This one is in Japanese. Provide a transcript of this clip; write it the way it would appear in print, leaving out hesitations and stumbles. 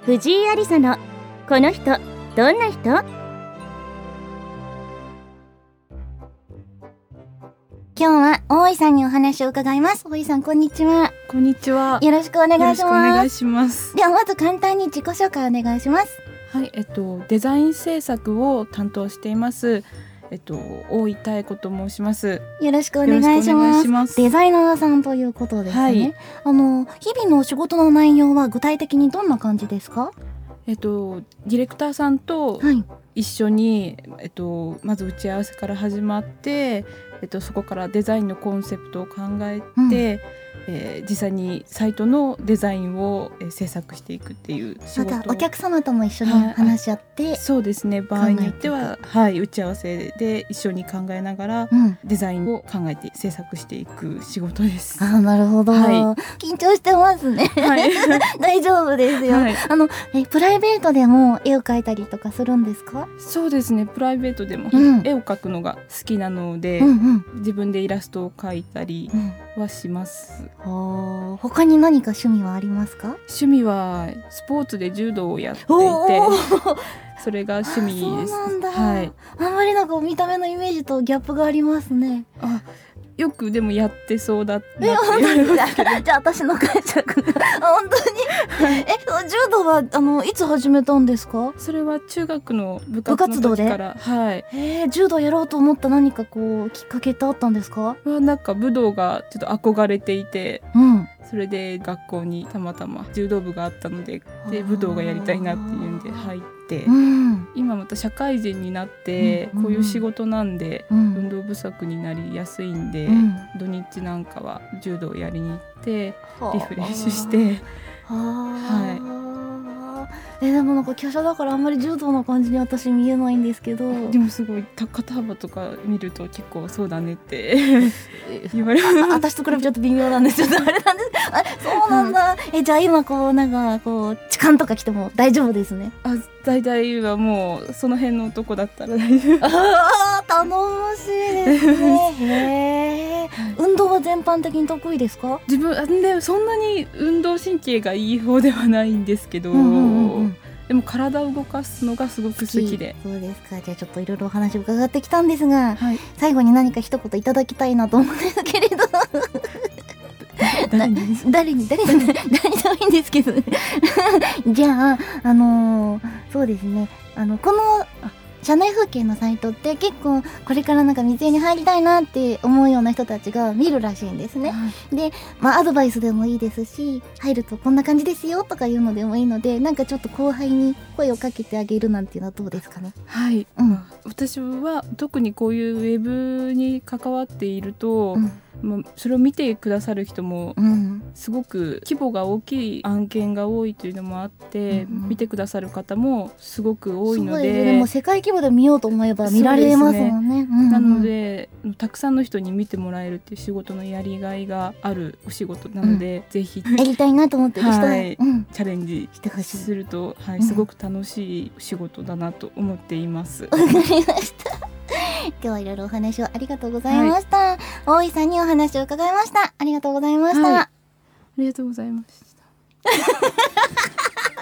藤井有沙のこの人どんな人？ 今日は大井さんにお話を伺います。大井さん、こんにちは。 こんにちは。 よろしくお願いします。 よろしくお願いします。 ではまず簡単に自己紹介お願いします。 はい、デザイン制作を担当しています。大井妙子と申します。 よろしくお願いします。デザイナーさんということですね。 はい、 日々の仕事の内容は具体的にどんな感じですか？ ディレクターさんと一緒に、まず打ち合わせから始まって、そこからデザインのコンセプトを考えて、実際にサイトのデザインを、制作していくっていう仕事。 またお客様とも一緒に話し合って、 そうですね。場合によっては、打ち合わせで一緒に考えながら、デザインを考えて制作していく仕事です。 なるほど、緊張してますね。大丈夫ですよ。プライベートでも絵を描いたりとかするんですか？ そうですね。プライベートでも絵を描くのが好きなので、自分でイラストを描いたりはします。 他に何か趣味はありますか？ 趣味はスポーツで柔道をやっていて、それが趣味です。 そうなんだ。あんまりなんか見た目のイメージとギャップがありますね。 よくでもやってそうだって言われますけど。 じゃあ私の解釈が本当に柔道はいつ始めたんですか？ それは中学の部活の時から。 柔道やろうと思った何かこうきっかけってあったんですか？ なんか武道がちょっと憧れていて、それで学校にたまたま柔道部があったので、武道がやりたいなっていうんで入って、今また社会人になってこういう仕事なんで運動不足になりやすいんで、土日なんかは柔道をやりに行ってリフレッシュして。 でもなんか華奢だからあんまり柔道の感じに私見えないんですけど、 でもすごい肩幅とか見ると結構そうだねって言われる。 私と比べちゃうと微妙なんですよ。あれなんです。そうなんだ。じゃあ今こうなんかこう痴漢とか来ても大丈夫ですね。 大体はもうその辺の男だったら大丈夫。 頼もしいですね。運動は全般的に得意ですか？ 自分でそんなに運動神経がいい方ではないんですけど、でも体を動かすのがすごく好きで。 そうですか。じゃあちょっといろいろお話を伺ってきたんですが、最後に何か一言いただきたいなと思うんですけれど。誰にでもいいんですけど。じゃあそうですね。この社内風景のサイトって結構これからなんか水泳に入りたいなって思うような人たちが見るらしいんですね。で、アドバイスでもいいですし、入るとこんな感じですよとかいうのでもいいので、なんかちょっと後輩に声をかけてあげるなんていうのはどうですかね？ 私は特にこういうウェブに関わっていると、それを見てくださる人もすごく規模が大きい案件が多いというのもあって、見てくださる方もすごく多いので、 でも世界規模で見ようと思えば見られますもんね。 なのでたくさんの人に見てもらえるっていう仕事のやりがいがあるお仕事なので、ぜひやりたいなと思ってる人は、 チャレンジすると、すごく楽しい仕事だなと思っています。 わかりました。今日はいろいろお話をありがとうございました。大井さんにお話を伺いました。ありがとうございました。 ありがとうございました。